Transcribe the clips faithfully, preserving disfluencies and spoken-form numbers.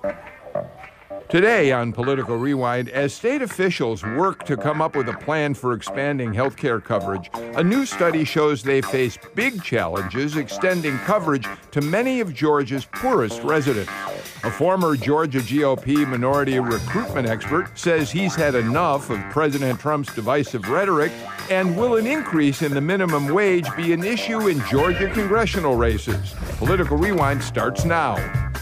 Today on Political Rewind, as state officials work to come up with a plan for expanding health care coverage, a new study shows they face big challenges extending coverage to many of Georgia's poorest residents. A former Georgia G O P minority recruitment expert says he's had enough of President Trump's divisive rhetoric, and will an increase in the minimum wage be an issue in Georgia congressional races? Political Rewind starts now.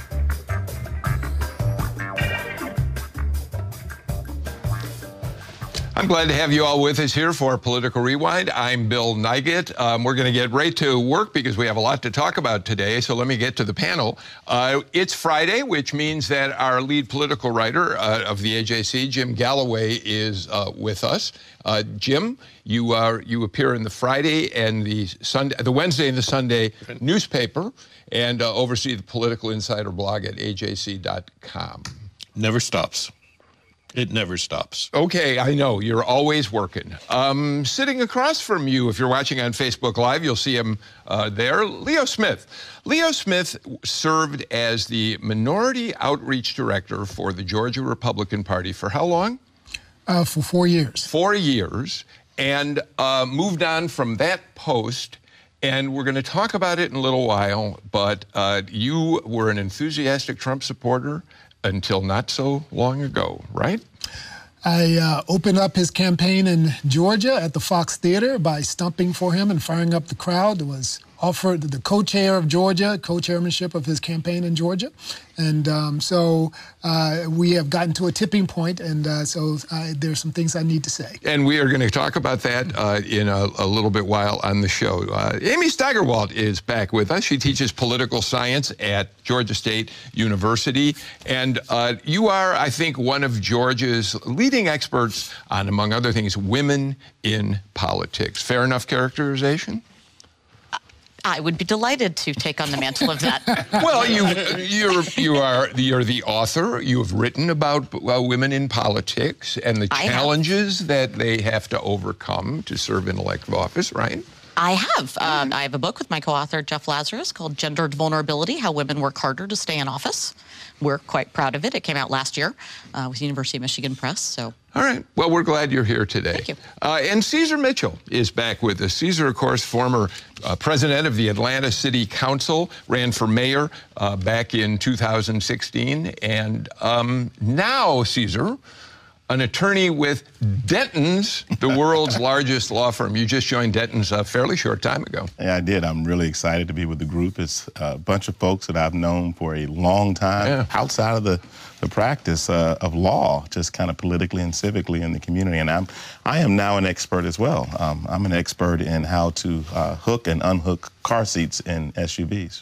I'm glad to have you all with us here for Political Rewind. I'm Bill Nigut. Um, we're going to get right to work because we have a lot to talk about today, so let me get to the panel. Uh, it's Friday, which means that our lead political writer uh, of the A J C, Jim Galloway, is uh, with us. Uh, Jim, you are you appear in the Friday and the Sunday, the Wednesday and the Sunday newspaper, and uh, oversee the Political Insider blog at A J C dot com. Never stops. It never stops. Okay, I know. You're always working. Um, sitting across from you, if you're watching on Facebook Live, you'll see him uh, there, Leo Smith. Leo Smith served as the Minority Outreach Director for the Georgia Republican Party for how long? Uh, for four years. Four years, and uh, moved on from that post. And we're going to talk about it in a little while, but uh, you were an enthusiastic Trump supporter until not so long ago, right? I uh, opened up his campaign in Georgia at the Fox Theater by stumping for him and firing up the crowd. It was offered the co-chair of Georgia, co-chairmanship of his campaign in Georgia. And um, so uh, we have gotten to a tipping point, and uh, so uh, there's some things I need to say. And we are going to talk about that uh, in a, a little bit while on the show. Uh, Amy Steigerwalt is back with us. She teaches political science at Georgia State University. And uh, you are, I think, one of Georgia's leading experts on, among other things, women in politics. Fair enough characterization? I would be delighted to take on the mantle of that. Well, you you're you are you're the author. You have written about uh, women in politics and the I challenges have. that they have to overcome to serve in elective office, right? I have. Um, I have a book with my co-author, Jeff Lazarus, called Gendered Vulnerability, How Women Work Harder to Stay in Office. We're quite proud of it. It came out last year uh, with University of Michigan Press. So. All right. Well, we're glad you're here today. Thank you. Uh, and Caesar Mitchell is back with us. Caesar, of course, former uh, president of the Atlanta City Council, ran for mayor uh, back in two thousand sixteen. And um, now, Caesar, an attorney with Dentons, the world's largest law firm. You just joined Dentons a fairly short time ago. Yeah, I did. I'm really excited to be with the group. It's a bunch of folks that I've known for a long time yeah. outside of the, the practice uh, of law, just kind of politically and civically in the community. And I'm, I am now an expert as well. Um, I'm an expert in how to uh, hook and unhook car seats in S U Vs.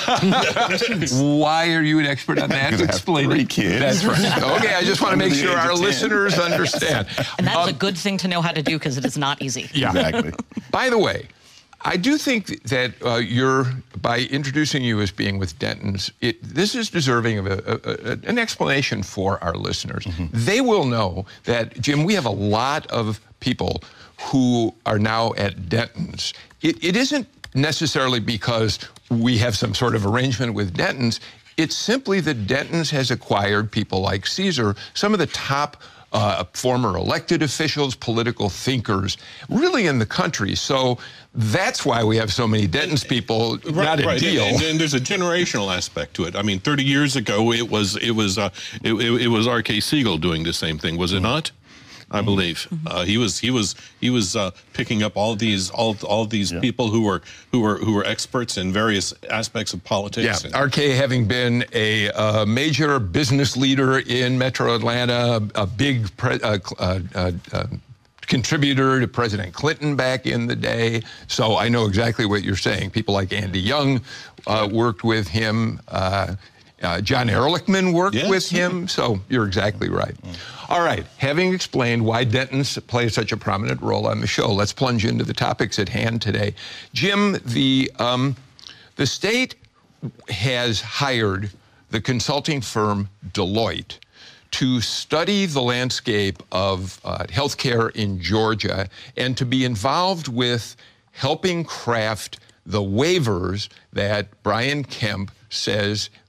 Why are you an expert on that? Explain three kids. That's right. Okay, I just want to make sure our listeners understand. And that's um, a good thing to know how to do because it is not easy. Yeah. Exactly. By the way, I do think that uh, you're, by introducing you as being with Dentons, it, this is deserving of a, a, a, an explanation for our listeners. Mm-hmm. They will know that, Jim, we have a lot of people who are now at Dentons. It, it isn't necessarily because we have some sort of arrangement with Dentons. It's simply that Dentons has acquired people like Caesar, some of the top Uh, former elected officials, political thinkers, really in the country. So that's why we have so many Dentons people. Right, not a right. deal. And, and there's a generational aspect to it. I mean, thirty years ago, it was it was uh, it, it, it was R K Siegel doing the same thing, was it not? I believe uh, he was he was he was uh, picking up all these all all these yeah. people who were who were who were experts in various aspects of politics. Yeah, R K having been a uh, major business leader in Metro Atlanta, a, a big pre uh, uh, uh, uh, contributor to President Clinton back in the day. So I know exactly what you're saying. People like Andy Young uh, worked with him. Uh, Uh, John Ehrlichman worked yes. with him, so you're exactly right. Mm. All right, having explained why Dentons play such a prominent role on the show, let's plunge into the topics at hand today. Jim, the, um, the state has hired the consulting firm Deloitte to study the landscape of uh, healthcare in Georgia and to be involved with helping craft the waivers that Brian Kemp says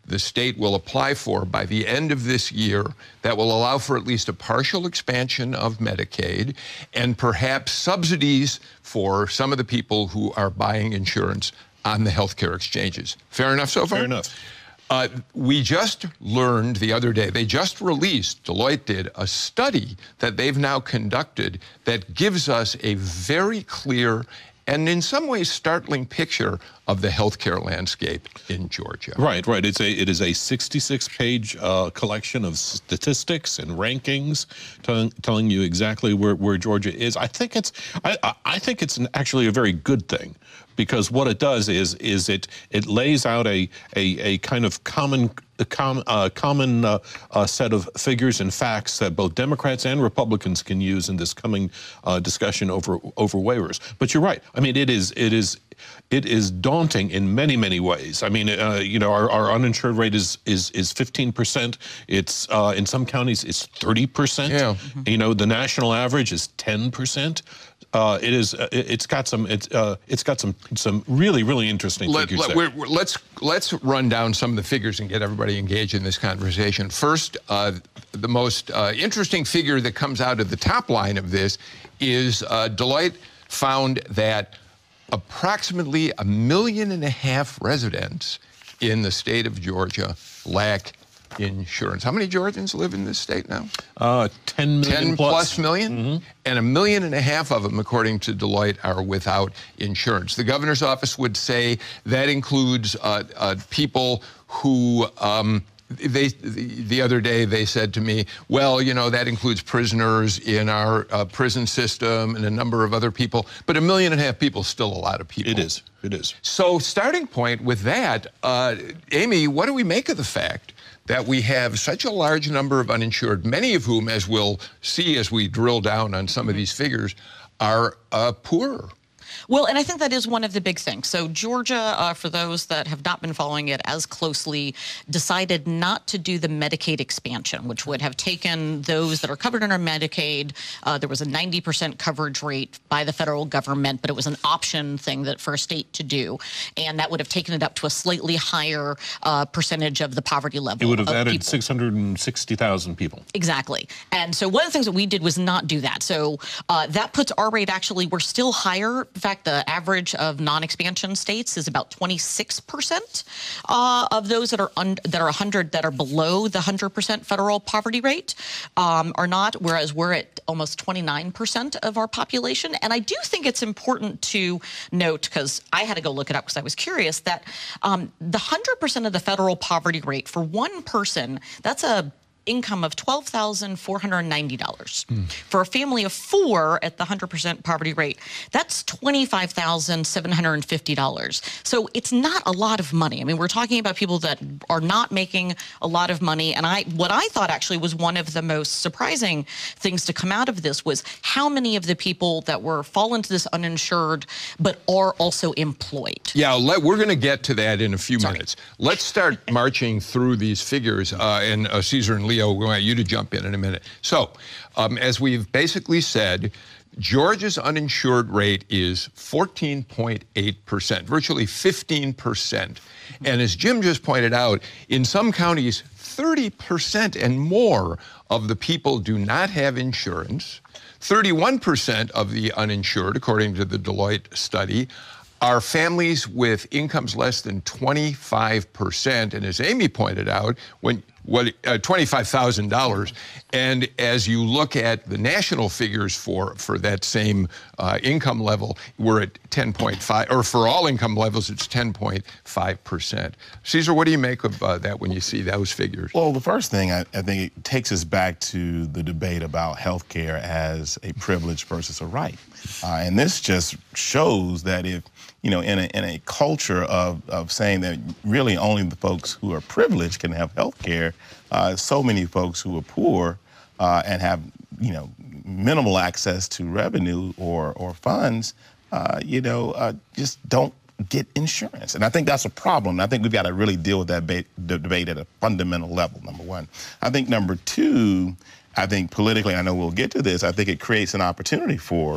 the state will apply for by the end of this year that will allow for at least a partial expansion of Medicaid and perhaps subsidies for some of the people who are buying insurance on the healthcare exchanges. Fair enough so far? Fair enough. Uh, we just learned the other day, they just released, Deloitte did, a study that they've now conducted that gives us a very clear and in some ways startling picture of the healthcare landscape in Georgia. Right, right. It's a it is a sixty-six page uh, collection of statistics and rankings telling telling you exactly where, where Georgia is. I think it's I I think it's an, actually a very good thing, because what it does is is it it lays out a a, a kind of common a com, uh, common uh, uh, set of figures and facts that both Democrats and Republicans can use in this coming uh, discussion over over waivers. But you're right. I mean, it is it is. It is daunting in many, many ways. I mean, uh, you know, our, our uninsured rate is is is fifteen percent. It's uh, in some counties it's thirty percent. Yeah. Mm-hmm. You know, the national average is ten percent. Uh, it is. Uh, it's got some. It's. Uh, it's got some. Some really, really interesting Let, figures let, there. we're, we're, let's let's run down some of the figures and get everybody engaged in this conversation. First, uh, the most uh, interesting figure that comes out of the top line of this is uh, Deloitte found that approximately a million and a half residents in the state of Georgia lack insurance. How many Georgians live in this state now? Uh, ten million ten plus. plus million? Mm-hmm. And a million and a half of them, according to Deloitte, are without insurance. The governor's office would say that includes uh, uh, people who, um, they the, the other day they said to me, well, you know, that includes prisoners in our uh, prison system and a number of other people, but a million and a half people is still a lot of people. It is. It is. So starting point with that, uh, Amy, what do we make of the fact that we have such a large number of uninsured, many of whom, as we'll see as we drill down on some of these figures, are uh, poorer? Well, and I think that is one of the big things. So Georgia, uh, for those that have not been following it as closely, decided not to do the Medicaid expansion, which would have taken those that are covered under Medicaid. Uh, there was a ninety percent coverage rate by the federal government, but it was an option thing that for a state to do. And that would have taken it up to a slightly higher uh, percentage of the poverty level. It would have of added people. six hundred sixty thousand people. Exactly. And so one of the things that we did was not do that. So uh, that puts our rate actually, we're still higher. In fact, the average of non-expansion states is about twenty-six percent uh, of those that are un- that are one hundred that are below the one hundred percent federal poverty rate um, are not, whereas we're at almost twenty-nine percent of our population. And I do think it's important to note, because I had to go look it up because I was curious, that um, the one hundred percent of the federal poverty rate for one person, that's a income of twelve thousand four hundred ninety dollars. Mm. For a family of four at the one hundred percent poverty rate, that's twenty-five thousand seven hundred fifty dollars. So it's not a lot of money. I mean, we're talking about people that are not making a lot of money. And I, what I thought actually was one of the most surprising things to come out of this was how many of the people that were fall into this uninsured but are also employed. Yeah, let, we're going to get to that in a few Sorry. minutes. Let's start marching through these figures, uh, and uh, Caesar and Leo, we want you to jump in in a minute. So, um, as we've basically said, Georgia's uninsured rate is fourteen point eight percent, virtually fifteen percent. And as Jim just pointed out, in some counties, thirty percent and more of the people do not have insurance. thirty-one percent of the uninsured, according to the Deloitte study, are families with incomes less than twenty-five percent. And as Amy pointed out, when what uh, twenty-five thousand dollars. And as you look at the national figures for, for that same uh, income level, we're at ten point five, or for all income levels, it's ten point five percent. Caesar, what do you make of uh, that when you see those figures? Well, the first thing, I, I think it takes us back to the debate about health care as a privilege versus a right. Uh, and this just shows that if, you know, in a, in a culture of, of saying that really only the folks who are privileged can have health care, uh, so many folks who are poor uh, and have, you know, minimal access to revenue or, or funds, uh, you know, uh, just don't get insurance. And I think that's a problem. I think we've got to really deal with that ba- the debate at a fundamental level, number one. I think number two, I think politically, I know we'll get to this, I think it creates an opportunity for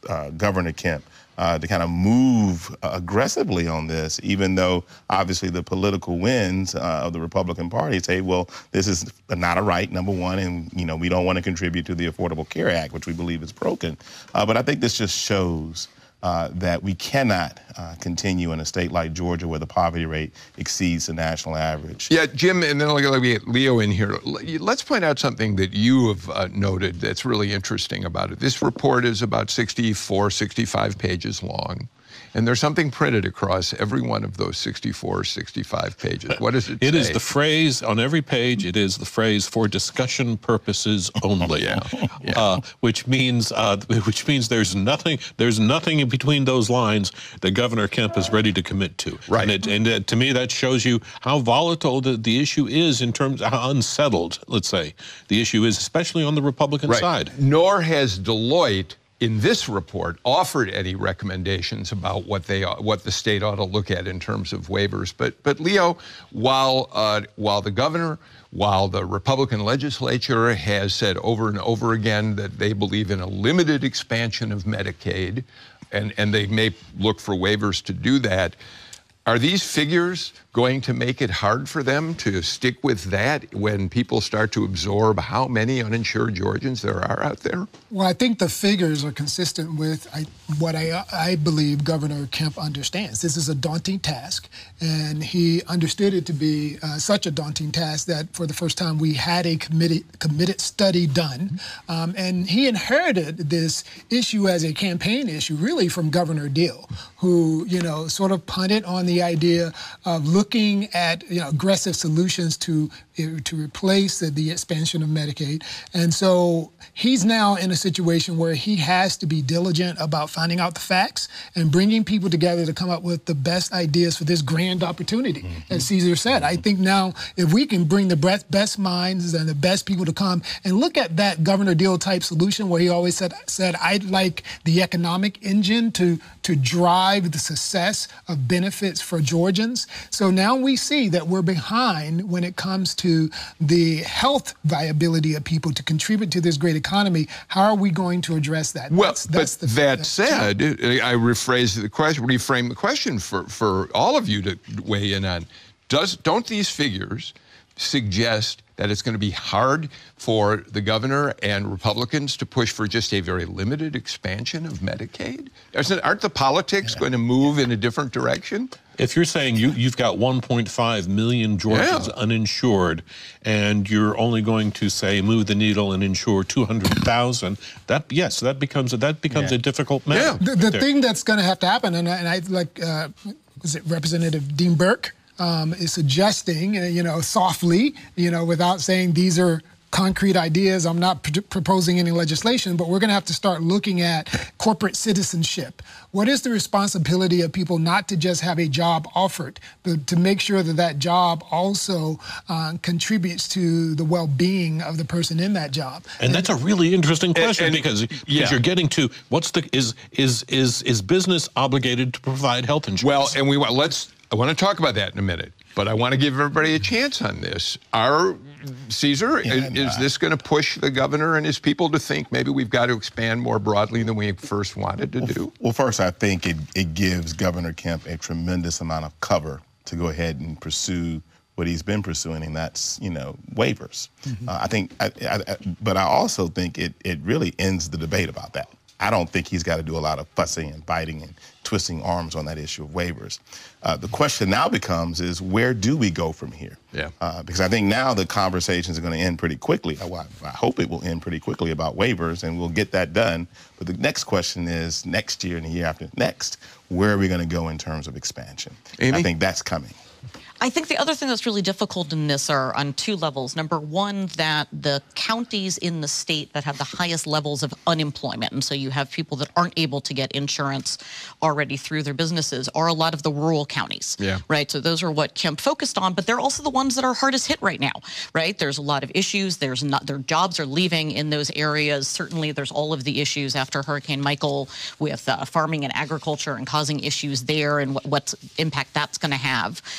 uh, Governor Kemp uh, to kind of move uh, aggressively on this, even though obviously the political winds uh, of the Republican Party say, well, this is not a right, number one, and you know we don't want to contribute to the Affordable Care Act, which we believe is broken. Uh, but I think this just shows Uh, that we cannot uh, continue in a state like Georgia where the poverty rate exceeds the national average. Yeah, Jim, and then let me get Leo in here. Let's point out something that you have uh, noted that's really interesting about it. This report is about sixty-four, sixty-five pages long. And there's something printed across every one of those sixty-four, sixty-five pages. What does it, it say? It is the phrase, on every page, it is the phrase, for discussion purposes only. yeah. yeah. Uh, which means uh, which means there's nothing there's nothing in between those lines that Governor Kemp is ready to commit to. Right. And, it, and it, to me, that shows you how volatile the, the issue is in terms of how unsettled, let's say, the issue is, especially on the Republican right. side. Nor has Deloitte, in this report, offered any recommendations about what they what the state ought to look at in terms of waivers. But but Leo, while uh, while the governor, while the Republican legislature has said over and over again that they believe in a limited expansion of Medicaid, and and they may look for waivers to do that, are these figures going to make it hard for them to stick with that when people start to absorb how many uninsured Georgians there are out there? Well, I think the figures are consistent with I, what I, I believe Governor Kemp understands. This is a daunting task, and he understood it to be uh, such a daunting task that for the first time we had a committed, committed study done. Um, and he inherited this issue as a campaign issue really from Governor Deal, who, you know, sort of punted on the idea of looking at, you know, aggressive solutions to to replace the, the expansion of Medicaid. And so he's now in a situation where he has to be diligent about finding out the facts and bringing people together to come up with the best ideas for this grand opportunity. Mm-hmm. As Caesar said, I think now if we can bring the best minds and the best people to come and look at that Governor Deal type solution where he always said, said I'd like the economic engine to, to drive the success of benefits for Georgians. So now we see that we're behind when it comes to the health viability of people to contribute to this great economy. How are we going to address that? Well, that's, that's but the, that that's said, I rephrase the question, reframe the question for, for all of you to weigh in on. Does, don't these figures suggest that it's going to be hard for the governor and Republicans to push for just a very limited expansion of Medicaid? Isn't, aren't the politics yeah. going to move in a different direction? If you're saying you, you've got one point five million Georgians yeah. uninsured, and you're only going to say move the needle and insure two hundred thousand, that yes, that becomes a, that becomes yeah. a difficult matter. Yeah. The, the thing that's going to have to happen, and I, and I like, uh, was it Representative Dean Burke um, is suggesting, uh, you know, softly, you know, without saying these are concrete ideas. I'm not pr- proposing any legislation, but we're going to have to start looking at corporate citizenship. What is the responsibility of people not to just have a job offered, but to make sure that that job also uh, contributes to the well-being of the person in that job? And, and that's a really interesting question and, and, because, because yeah. you're getting to what's the is is is is business obligated to provide health insurance? Well, and we want let's. I want to talk about that in a minute, but I want to give everybody a chance on this. Our Caesar, yeah, is, is this going to push the governor and his people to think maybe we've got to expand more broadly than we first wanted to well, do? Well, first, I think it, it gives Governor Kemp a tremendous amount of cover to go ahead and pursue what he's been pursuing, and that's, you know, waivers. Mm-hmm. Uh, I think, I, I, I, but I also think it, it really ends the debate about that. I don't think he's got to do a lot of fussing and biting and twisting arms on that issue of waivers. Uh, the question now becomes is where do we go from here? Yeah. Uh, because I think now the conversations are going to end pretty quickly. I, I hope it will end pretty quickly about waivers, and we'll get that done. But the next question is next year and the year after next, where are we going to go in terms of expansion? Amy? I think that's coming. I think the other thing that's really difficult in this are on two levels. Number one, that the counties in the state that have the highest levels of unemployment, and so you have people that aren't able to get insurance already through their businesses, are a lot of the rural counties, yeah. right? So those are what Kemp focused on, but they're also the ones that are hardest hit right now, right? There's a lot of issues. There's not, their jobs are leaving in those areas. Certainly there's all of the issues after Hurricane Michael with uh, farming and agriculture and causing issues there and what, what impact that's going to have. Um,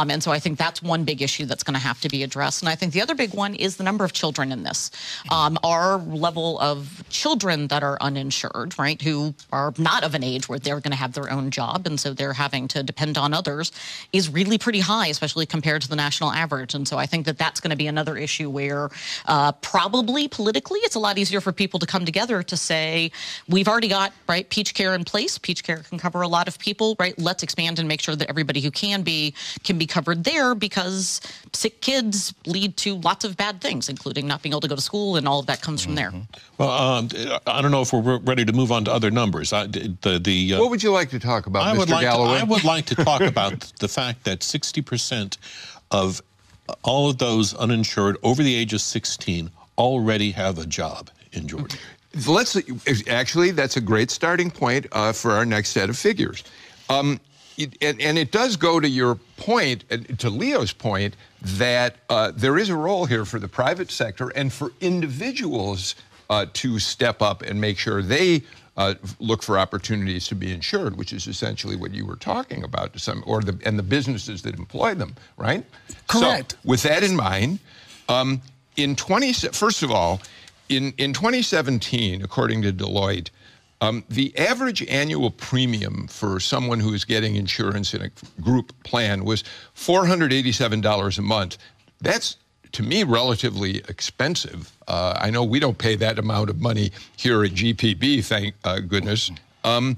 Um, and so I think that's one big issue that's going to have to be addressed. And I think the other big one is the number of children in this. Um, our level of children that are uninsured, right, who are not of an age where they're going to have their own job, and so they're having to depend on others, is really pretty high, especially compared to the national average. And so I think that that's going to be another issue where uh, probably politically it's a lot easier for people to come together to say, we've already got, right, Peach Care in place. Peach Care can cover a lot of people, right? Let's expand and make sure that everybody who can be can be covered there, because sick kids lead to lots of bad things, including not being able to go to school, and all of that comes from there. Well, um, I don't know if we're ready to move on to other numbers. I, the, the, uh, what would you like to talk about, I Mister would like Galloway? To, I would like to talk about the fact that sixty percent of all of those uninsured over the age of sixteen already have a job in Georgia. Let's actually, that's a great starting point uh, for our next set of figures. Um, it, and, and it does go to your point, to Leo's point, that uh, there is a role here for the private sector and for individuals uh, to step up and make sure they uh, look for opportunities to be insured, which is essentially what you were talking about, to some, or the, and the businesses that employ them, right? Correct. So, with that in mind, um, in twenty, first of all, in, in twenty seventeen, according to Deloitte, Um, the average annual premium for someone who is getting insurance in a group plan was four hundred eighty-seven dollars a month. That's, to me, relatively expensive. Uh, I know we don't pay that amount of money here at G P B, thank uh, goodness. Um,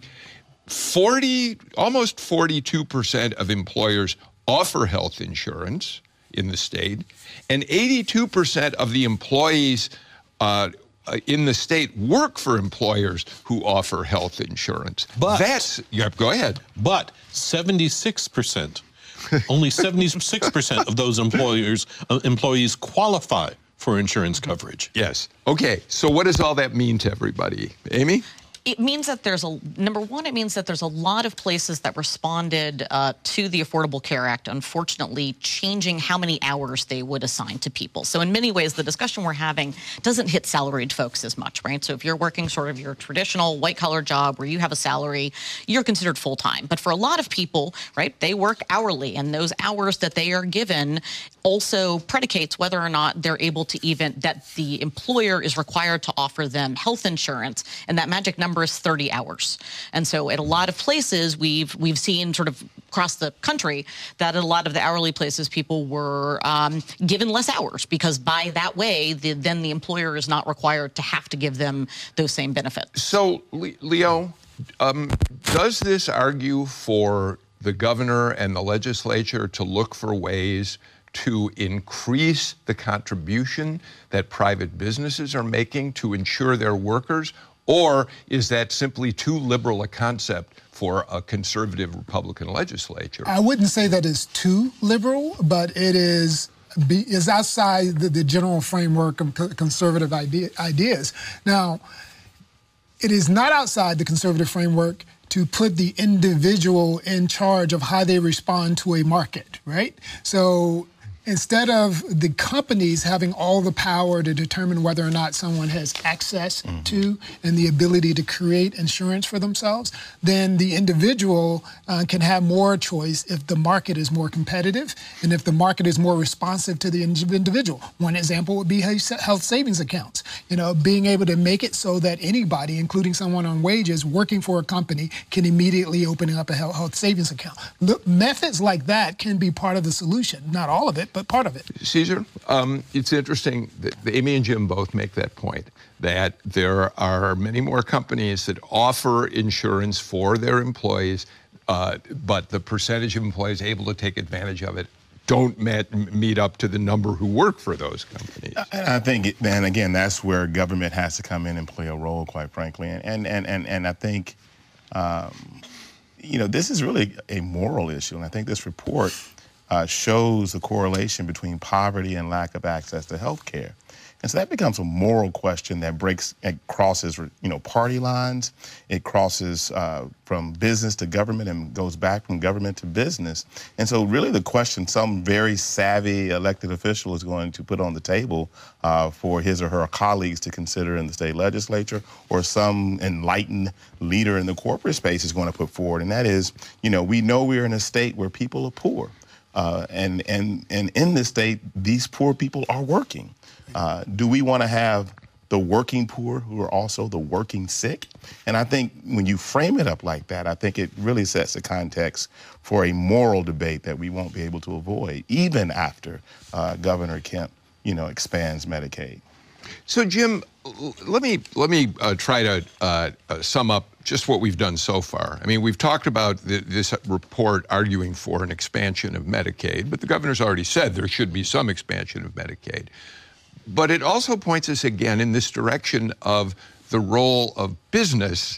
forty, almost forty-two percent of employers offer health insurance in the state, and eighty-two percent of the employees uh, in the state work for employers who offer health insurance. But that's, yeah, go ahead. But seventy-six percent, only seventy-six percent of those employers uh, employees qualify for insurance coverage. Yes. Okay. So what does all that mean to everybody? Amy? It means that there's a, number one, it means that there's a lot of places that responded uh, to the Affordable Care Act, unfortunately, changing how many hours they would assign to people. So in many ways, the discussion we're having doesn't hit salaried folks as much, right? So if you're working sort of your traditional white-collar job where you have a salary, you're considered full-time. But for a lot of people, right, they work hourly, and those hours that they are given also predicates whether or not they're able to even, that the employer is required to offer them health insurance, and that magic number is thirty hours. And so at a lot of places, we've we've seen sort of across the country that at a lot of the hourly places, people were um, given less hours, because by that way, the, then the employer is not required to have to give them those same benefits. So, Leo, um, does this argue for the governor and the legislature to look for ways to increase the contribution that private businesses are making to insure their workers? Or is that simply too liberal a concept for a conservative Republican legislature? I wouldn't say that it's too liberal, but it is be, is outside the, the general framework of conservative idea, ideas. Now, it is not outside the conservative framework to put the individual in charge of how they respond to a market, right? So instead of the companies having all the power to determine whether or not someone has access mm-hmm. to and the ability to create insurance for themselves, then the individual uh, can have more choice if the market is more competitive and if the market is more responsive to the individual. One example would be health savings accounts. You know, being able to make it so that anybody, including someone on wages working for a company, can immediately open up a health savings account. Look, methods like that can be part of the solution. Not all of it, but part of it. Caesar, um, it's interesting that Amy and Jim both make that point, that there are many more companies that offer insurance for their employees, uh, but the percentage of employees able to take advantage of it don't met, meet up to the number who work for those companies. I think, and again, that's where government has to come in and play a role, quite frankly. And and and and, and I think, um, you know, this is really a moral issue, and I think this report Uh, shows the correlation between poverty and lack of access to health care. And so that becomes a moral question that breaks, it crosses, you know, party lines. It crosses uh, from business to government and goes back from government to business. And so really the question some very savvy elected official is going to put on the table uh, for his or her colleagues to consider in the state legislature, or some enlightened leader in the corporate space is going to put forward. And that is, you know, we know we're in a state where people are poor. Uh, and, and, and in this state, these poor people are working. Uh, do we want to have the working poor who are also the working sick? And I think when you frame it up like that, I think it really sets the context for a moral debate that we won't be able to avoid, even after uh, Governor Kemp, you know, expands Medicaid. So, Jim, let me let me uh, try to uh, uh, sum up just what we've done so far. I mean, we've talked about the, this report arguing for an expansion of Medicaid, but the governor's already said there should be some expansion of Medicaid. But it also points us again in this direction of the role of business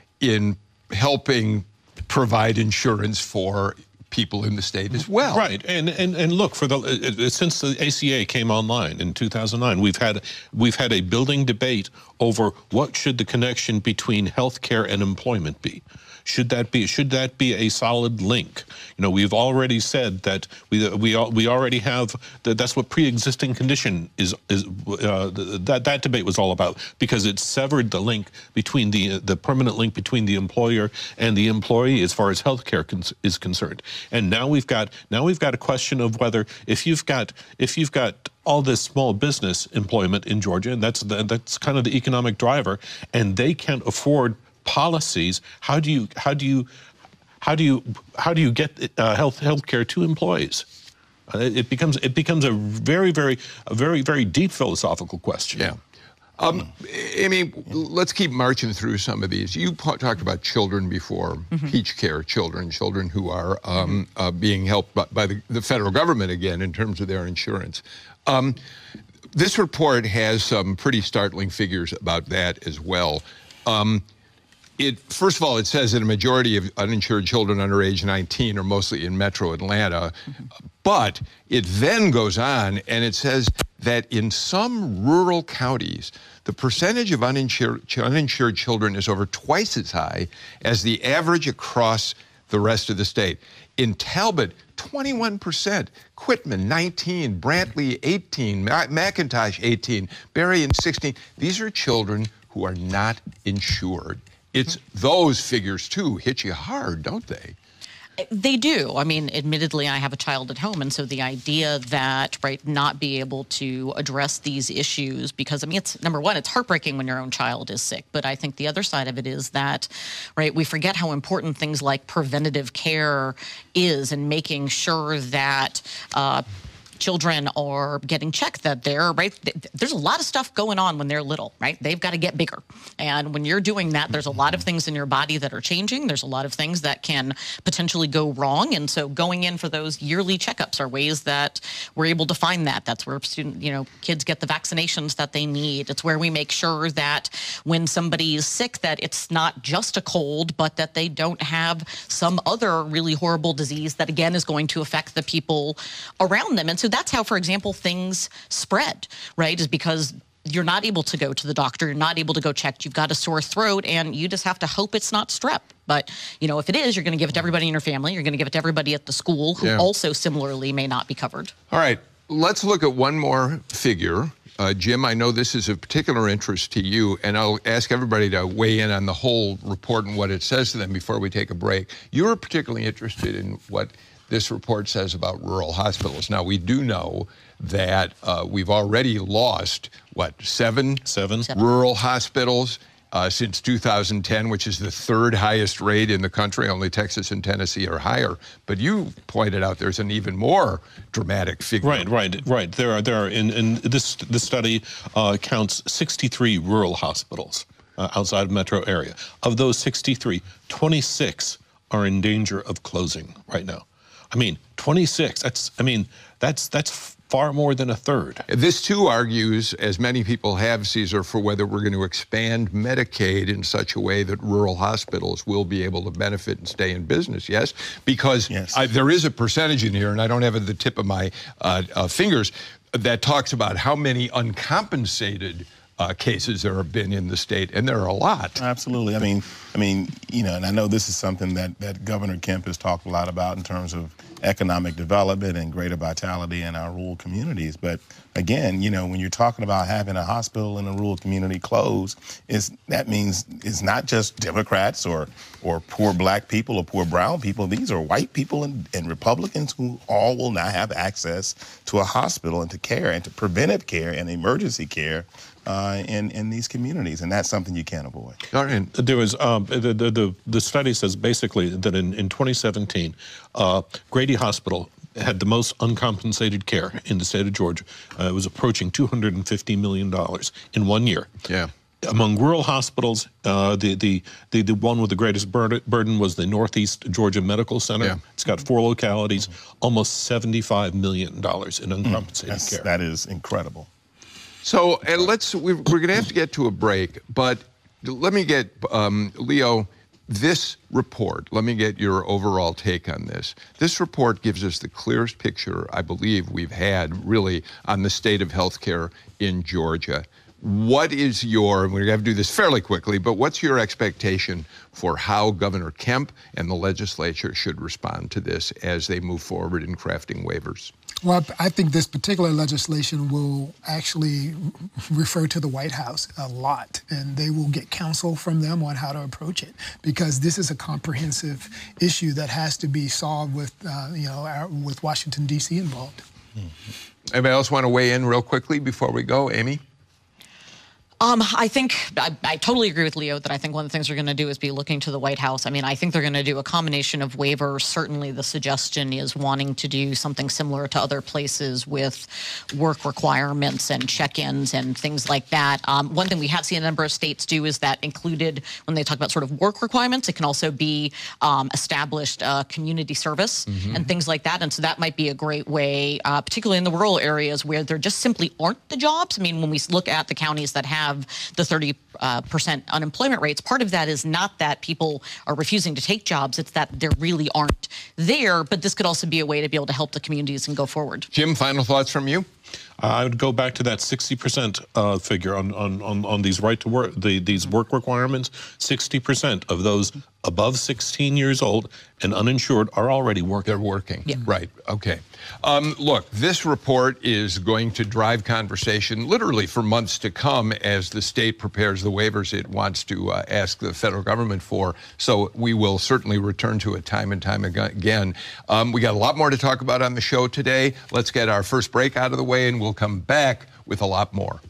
in helping provide insurance for people in the state as well. Right, and and and look, for the uh, since the A C A came online in two thousand nine, we've had we've had a building debate over what should the connection between healthcare and employment be. Should that be should that be a solid link? You know, we've already said that we we we already have that. That's what pre-existing condition is is uh, that that debate was all about, because it severed the link between the the permanent link between the employer and the employee as far as healthcare cons- is concerned. And now we've got now we've got a question of whether if you've got if you've got all this small business employment in Georgia, and that's the, that's kind of the economic driver, and they can't afford policies. How do you how do you how do you how do you get uh, health healthcare to employees? Uh, it becomes it becomes a very very a very very deep philosophical question. Yeah. Um, Amy, let's keep marching through some of these. You po- talked about children before, mm-hmm. Peach Care children, children who are um, mm-hmm. uh, being helped by, by the, the federal government again in terms of their insurance. Um, this report has some pretty startling figures about that as well. Um, It, first of all, it says that a majority of uninsured children under age nineteen are mostly in metro Atlanta. Mm-hmm. But it then goes on and it says that in some rural counties, the percentage of uninsured, uninsured children is over twice as high as the average across the rest of the state. In Talbot, twenty-one percent, Quitman, nineteen, Brantley, eighteen, McIntosh, eighteen, Berrien, sixteen. These are children who are not insured. It's those figures, too, hit you hard, don't they? They do. I mean, admittedly, I have a child at home, and so the idea that, right, not be able to address these issues, because, I mean, it's, number one, it's heartbreaking when your own child is sick, but I think the other side of it is that, right, we forget how important things like preventative care is and making sure that uh, children are getting checked, that they're, right, there's a lot of stuff going on when they're little, right? They've got to get bigger. And when you're doing that, there's a lot of things in your body that are changing. There's a lot of things that can potentially go wrong. And so going in for those yearly checkups are ways that we're able to find that. That's where student, you know, kids get the vaccinations that they need. It's where we make sure that when somebody is sick, that it's not just a cold, but that they don't have some other really horrible disease that, again, is going to affect the people around them. And so that's how, for example, things spread, right, is because you're not able to go to the doctor, you're not able to go checked, you've got a sore throat, and you just have to hope it's not strep. But, you know, if it is, you're going to give it to everybody in your family, you're going to give it to everybody at the school who yeah. also similarly may not be covered. All right, let's look at one more figure. Uh, Jim, I know this is of particular interest to you, and I'll ask everybody to weigh in on the whole report and what it says to them before we take a break. You're particularly interested in what this report says about rural hospitals. Now, we do know that uh, we've already lost, what, seven, seven. seven. rural hospitals uh, since two thousand ten, which is the third highest rate in the country. Only Texas and Tennessee are higher. But you pointed out there's an even more dramatic figure. Right, right, right. There are, there are in, in this, this study uh, counts sixty-three rural hospitals uh, outside of metro area. Of those sixty-three, twenty-six are in danger of closing right now. I mean, twenty-six, that's, I mean, that's that's far more than a third. This, too, argues, as many people have, Caesar, for whether we're going to expand Medicaid in such a way that rural hospitals will be able to benefit and stay in business, yes? Because yes. I, there is a percentage in here, and I don't have it at the tip of my uh, uh, fingers, that talks about how many uncompensated uh, cases there have been in the state, and there are a lot. Absolutely. I mean, I mean, you know, and I know this is something that, that Governor Kemp has talked a lot about in terms of economic development and greater vitality in our rural communities. But again, you know, when you're talking about having a hospital in a rural community close, it's, that means it's not just Democrats or or poor black people or poor brown people. These are white people and, and Republicans who all will now have access to a hospital and to care and to preventive care and emergency care uh, in, in these communities. And that's something you can't avoid. There was, um, the, the, the, the study says basically that in, in twenty seventeen, uh, Grady Hospital had the most uncompensated care in the state of Georgia. Uh, it was approaching two hundred fifty million dollars in one year. Yeah. Among rural hospitals, uh, the, the, the, the one with the greatest burden, burden was the Northeast Georgia Medical Center. Yeah. It's got four localities, almost seventy-five million dollars in uncompensated mm, care. That is incredible. So, and let's, we're, we're going to have to get to a break, but let me get, um, Leo, this report, let me get your overall take on this. This report gives us the clearest picture, I believe, we've had really on the state of healthcare in Georgia. What is your, we're going to have to do this fairly quickly, but what's your expectation for how Governor Kemp and the legislature should respond to this as they move forward in crafting waivers? Well, I think this particular legislation will actually refer to the White House a lot, and they will get counsel from them on how to approach it, because this is a comprehensive issue that has to be solved with, uh, you know, our, with Washington, D C involved. Mm-hmm. Anybody else want to weigh in real quickly before we go? Amy? Um, I think I, I totally agree with Leo that I think one of the things they're going to do is be looking to the White House. I mean, I think they're going to do a combination of waivers. Certainly the suggestion is wanting to do something similar to other places with work requirements and check-ins and things like that. Um, one thing we have seen a number of states do is that included when they talk about sort of work requirements, it can also be um, established uh, community service mm-hmm. and things like that. And so that might be a great way, uh, particularly in the rural areas where there just simply aren't the jobs. I mean, when we look at the counties that have the thirty percent uh, unemployment rates, part of that is not that people are refusing to take jobs, it's that there really aren't there, but this could also be a way to be able to help the communities and go forward. Jim, final thoughts from you? Uh, I would go back to that sixty percent uh, figure on, on, on, on these right to work, the, these work requirements. sixty percent of those above sixteen years old and uninsured are already working. They're working. Yeah. Right. Okay. Um, look, this report is going to drive conversation literally for months to come as the state prepares the waivers it wants to uh, ask the federal government for. So we will certainly return to it time and time again. Um, we got a lot more to talk about on the show today. Let's get our first break out of the way, and we'll come back with a lot more.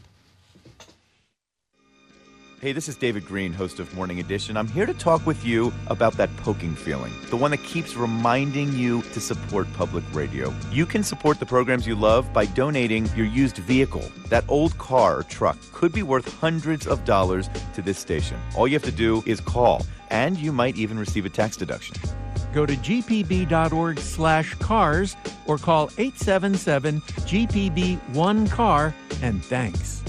Hey, this is David Green, host of Morning Edition. I'm here to talk with you about that poking feeling, the one that keeps reminding you to support public radio. You can support the programs you love by donating your used vehicle. That old car or truck could be worth hundreds of dollars to this station. All you have to do is call, and you might even receive a tax deduction. Go to g p b dot org slash cars or call eight seven seven G P B one car, and thanks.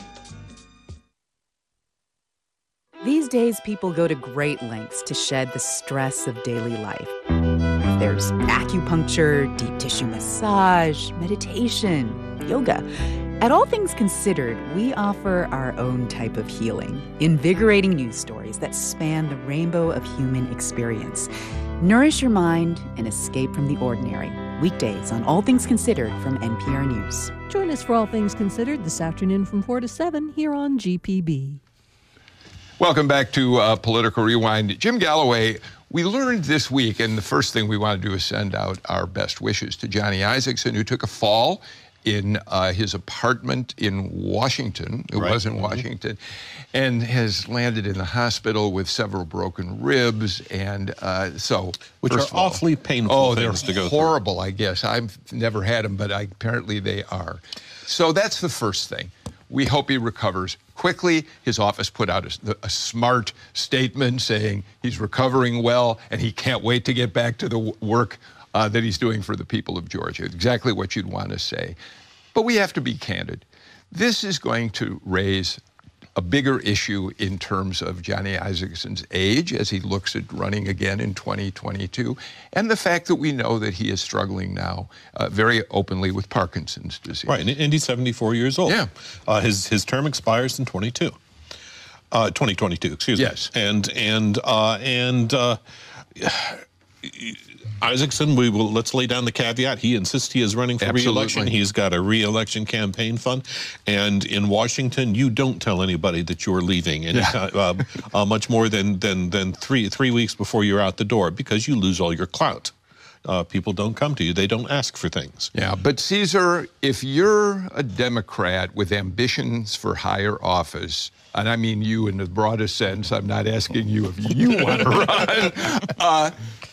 These days, people go to great lengths to shed the stress of daily life. There's acupuncture, deep tissue massage, meditation, yoga. At All Things Considered, we offer our own type of healing, invigorating news stories that span the rainbow of human experience. Nourish your mind and escape from the ordinary. Weekdays on All Things Considered from N P R News. Join us for All Things Considered this afternoon from four to seven here on G P B. Welcome back to uh, Political Rewind. Jim Galloway, we learned this week, and the first thing we want to do is send out our best wishes to Johnny Isakson, who took a fall in uh, his apartment in Washington. It right. was in Washington, mm-hmm. and has landed in the hospital with several broken ribs, and uh, so which are all, awfully painful. Oh, things they're to go horrible. through. I guess I've never had them, but I, apparently they are. So that's the first thing. We hope he recovers quickly. His office put out a, a smart statement saying he's recovering well and he can't wait to get back to the w- work uh, that he's doing for the people of Georgia. Exactly what you'd want to say. But we have to be candid. This is going to raise a bigger issue in terms of Johnny Isakson's age as he looks at running again in twenty twenty-two, and the fact that we know that he is struggling now uh, very openly with Parkinson's disease. Right, and, and he's seventy-four years old. Yeah. Uh, his, his term expires in twenty-two. Uh, twenty twenty-two, excuse yes. me. And, and, uh, and, uh, Isaacson, we will let's lay down the caveat. He insists he is running for Absolutely. re-election. He's got a re-election campaign fund, and in Washington, you don't tell anybody that you're leaving, and Yeah. uh, uh, much more than than than three three weeks before you're out the door, because you lose all your clout. Uh, people don't come to you; they don't ask for things. Yeah, but Caesar, if you're a Democrat with ambitions for higher office, and I mean you in the broadest sense, I'm not asking you if you want to run. Uh,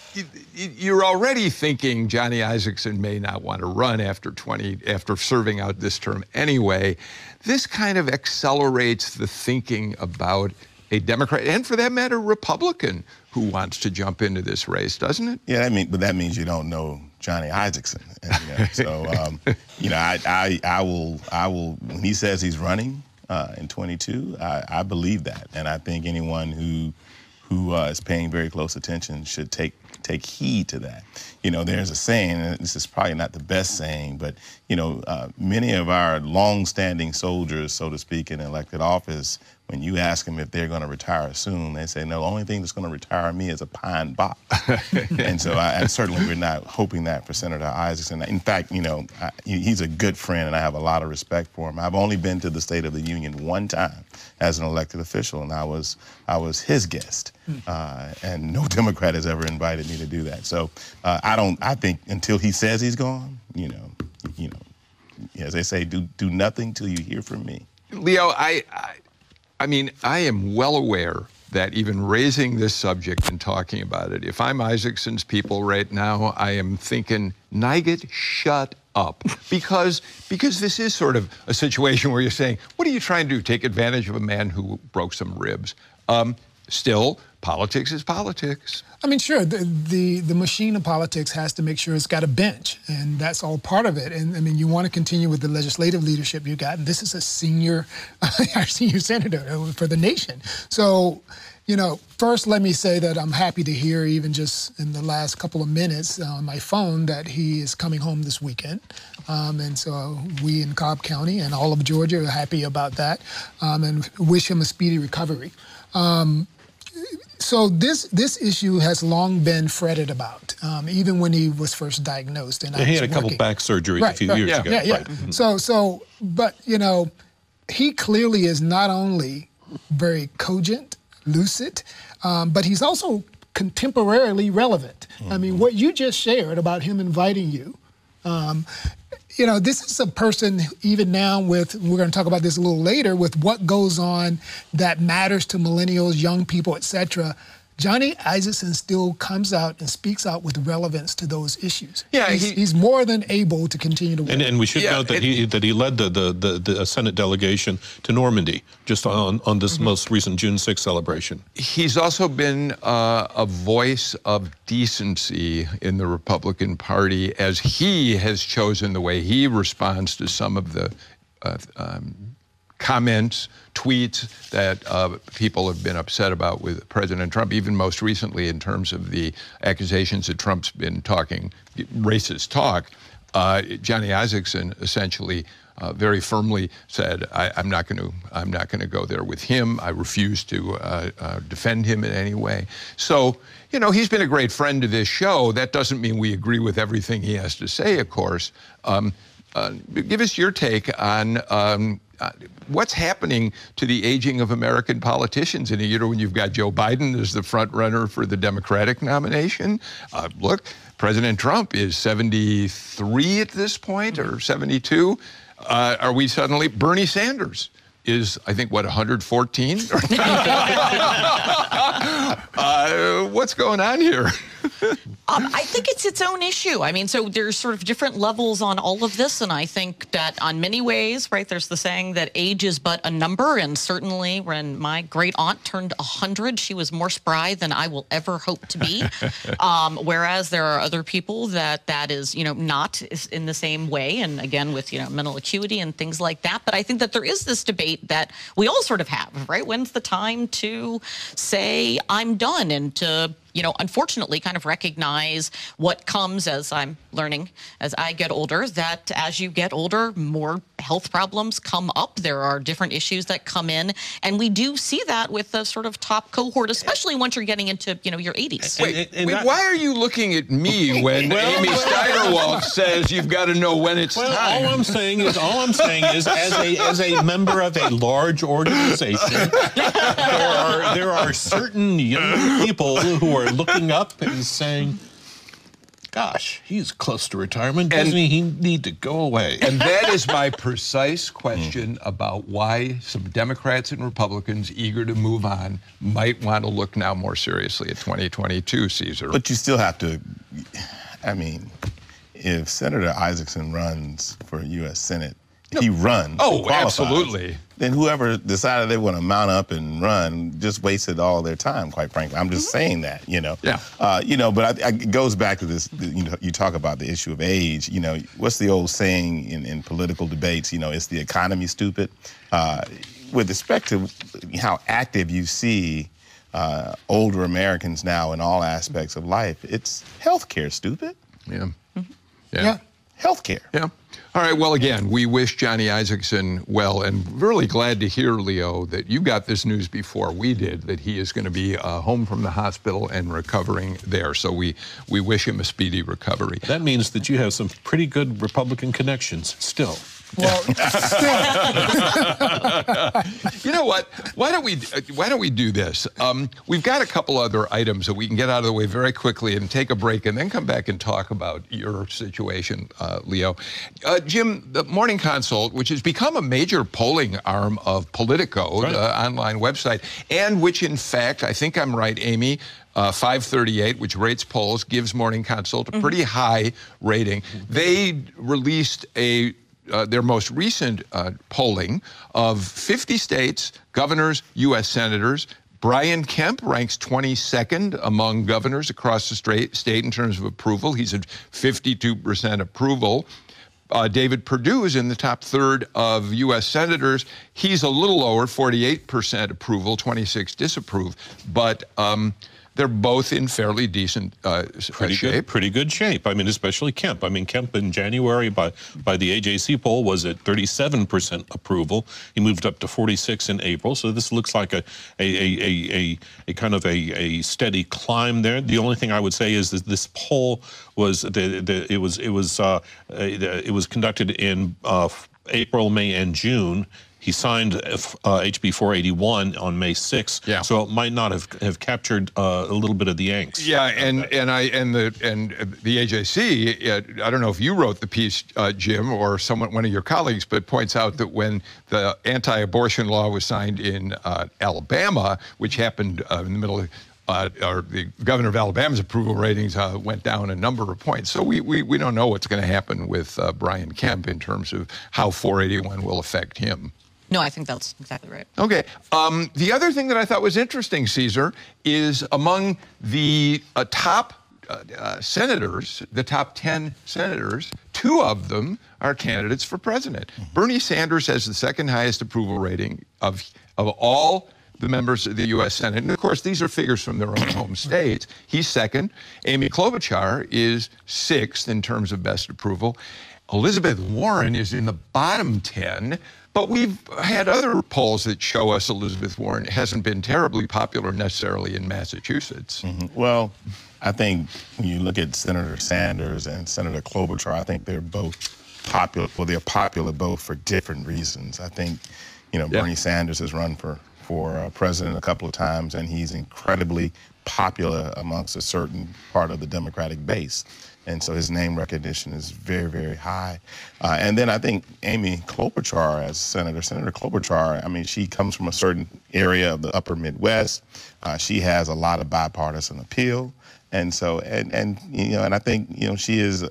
You're already thinking Johnny Isakson may not want to run after twenty, after serving out this term anyway. This kind of accelerates the thinking about a Democrat, and for that matter, Republican, who wants to jump into this race, doesn't it? Yeah, I mean, but that means you don't know Johnny Isakson. And, you know, so, um, you know, I, I, I will, I will. When he says he's running uh, in twenty-two, I, I believe that, and I think anyone who who uh, is paying very close attention should take take heed to that. You know, there's a saying, and this is probably not the best saying, but, you know, uh, many of our long-standing soldiers, so to speak, in elected office, when you ask them if they're going to retire soon, they say, no, the only thing that's going to retire me is a pine box. And so I, and certainly we're not hoping that for Senator Isakson. In fact, you know, I, he's a good friend, and I have a lot of respect for him. I've only been to the State of the Union one time as an elected official, and I was I was his guest. Uh, and no Democrat has ever invited me to do that. So uh, I don't. I think until he says he's gone, you know, you know, as they say, do do nothing till you hear from me. Leo, I, I, I mean, I am well aware that even raising this subject and talking about it, if I'm Isakson's people right now, I am thinking, Nigel, shut up. Because because this is sort of a situation where you're saying, what are you trying to do? Take advantage of a man who broke some ribs. Um, still, politics is politics. I mean, sure, the, the the machine of politics has to make sure it's got a bench, and that's all part of it. And I mean, you want to continue with the legislative leadership you got. And this is a senior, our senior senator for the nation. So, you know, first let me say that I'm happy to hear, even just in the last couple of minutes on my phone, that he is coming home this weekend. Um, and so we in Cobb County and all of Georgia are happy about that, um, and wish him a speedy recovery. Um, So this this issue has long been fretted about, um, even when he was first diagnosed. And yeah, I he was had a couple working. back surgeries right, a few right, years yeah, ago. Yeah, yeah. Right. Mm-hmm. So so, but you know, he clearly is not only very cogent, lucid, um, but he's also contemporarily relevant. Mm-hmm. I mean, what you just shared about him inviting you. Um, You know, this is a person, even now with, we're going to talk about this a little later, with what goes on that matters to millennials, young people, et cetera. Johnny Isakson still comes out and speaks out with relevance to those issues. Yeah, he's, he, he's more than able to continue to work. And, and we should Yeah, note that it, he that he led the the, the, the Senate delegation to Normandy just on, on this mm-hmm. most recent June sixth celebration. He's also been uh, a voice of decency in the Republican Party, as he has chosen the way he responds to some of the uh, um, comments, tweets that uh, people have been upset about with President Trump, even most recently in terms of the accusations that Trump's been talking racist talk. Uh, Johnny Isakson essentially uh, very firmly said, I, I'm not going to I'm not going to go there with him. I refuse to uh, uh, defend him in any way. So, you know, he's been a great friend to this show. That doesn't mean we agree with everything he has to say, of course. Um, uh, give us your take on um, Uh, what's happening to the aging of American politicians in a year when you've got Joe Biden as the front runner for the Democratic nomination? Uh, look, President Trump is seventy-three at this point, or seventy-two. Uh, are we suddenly, Bernie Sanders is, I think, what, one hundred fourteen? uh, what's going on here? Um, I think it's its own issue. I mean, so there's sort of different levels on all of this, and I think that on many ways, right, there's the saying that age is but a number, and certainly when my great aunt turned one hundred, she was more spry than I will ever hope to be, um, whereas there are other people that that is, you know, not in the same way, and again, with, you know, mental acuity and things like that. But I think that there is this debate that we all sort of have, right? When's the time to say, I'm done, and to, you know, unfortunately kind of recognize what comes as I'm learning as I get older, that as you get older, more health problems come up. There are different issues that come in. And we do see that with the sort of top cohort, especially once you're getting into, you know, your eighties. Wait, And- and wait that- why are you looking at me when Amy Steigerwald says you've got to know when it's Well, time? all I'm saying is, all I'm saying is, as a as a member of a large organization, there are there are certain young people who are looking up and saying, "Gosh, he's close to retirement. Doesn't And- he, he need to go away?" And that is my precise question about why some Democrats and Republicans eager to move on might want to look now more seriously at twenty twenty-two, Caesar. But you still have to, I mean, if Senator Isaacson runs for U S Senate, he runs. Oh, he qualifies, absolutely. Then whoever decided they want to mount up and run just wasted all their time, quite frankly. I'm just saying that, you know. Yeah. Uh, you know, but I, I, it goes back to this, you know, you talk about the issue of age. You know, what's the old saying in, in political debates? You know, is the economy stupid? Uh, with respect to how active you see uh, older Americans now in all aspects of life, it's healthcare stupid. yeah. Yeah. Yeah. Healthcare. Yeah. All right. Well, again, we wish Johnny Isaacson well, and really glad to hear, Leo, that you got this news before we did, that he is going to be uh, home from the hospital and recovering there. So we, we wish him a speedy recovery. That means that you have some pretty good Republican connections still. Well, You know what? Why don't we uh, Why don't we do this? Um, we've got a couple other items that we can get out of the way very quickly and take a break, and then come back and talk about your situation, uh, Leo. Uh, Jim, the Morning Consult, which has become a major polling arm of Politico, Right. the online website, and which, in fact, I think I'm right, Amy. Uh, five thirty-eight, which rates polls, gives Morning Consult a pretty high rating. They released a Uh, their most recent uh, polling of fifty states, governors, U S senators. Brian Kemp ranks twenty-second among governors across the straight state in terms of approval. He's at fifty-two percent approval. Uh, David Perdue is in the top third of U S senators. He's a little lower, forty-eight percent approval, twenty-six disapprove. But um, they're both in fairly decent uh, Pretty shape. good, pretty good shape. I mean, especially Kemp. I mean, Kemp in January by by the A J C poll was at thirty-seven percent approval. He moved up to forty-six in April. So this looks like a a a a, a, a kind of a, a steady climb there. The only thing I would say is that this poll was the, the it was it was uh, it was conducted in uh, April, May, and June. He signed uh, H B four eighty-one on May sixth, Yeah. so it might not have have captured uh, a little bit of the angst. Yeah, and and I and the and the A J C. Uh, I don't know if you wrote the piece, uh, Jim, or someone, one of your colleagues, but points out that when the anti-abortion law was signed in uh, Alabama, which happened uh, in the middle of. Uh, or the governor of Alabama's approval ratings uh, went down a number of points. So we we, we don't know what's going to happen with uh, Brian Kemp in terms of how four eighty-one will affect him. No, I think that's exactly right. Okay. Um, the other thing that I thought was interesting, Caesar, is among the uh, top uh, uh, senators, the top ten senators, two of them are candidates for president. Bernie Sanders has the second highest approval rating of of all the members of the U S Senate. And of course, these are figures from their own home states. He's second. Amy Klobuchar is sixth in terms of best approval. Elizabeth Warren is in the bottom ten. But we've had other polls that show us Elizabeth Warren hasn't been terribly popular necessarily in Massachusetts. Mm-hmm. Well, I think when you look at Senator Sanders and Senator Klobuchar, I think they're both popular. Well, they're popular both for different reasons. I think, you know, Yeah. Bernie Sanders has run for, for uh, president a couple of times, and he's incredibly popular amongst a certain part of the Democratic base. And so his name recognition is very, very high. Uh, and then I think Amy Klobuchar as Senator, Senator Klobuchar, I mean, she comes from a certain area of the upper Midwest. Uh, she has a lot of bipartisan appeal. And so, and, and, you know, and I think, you know, she is,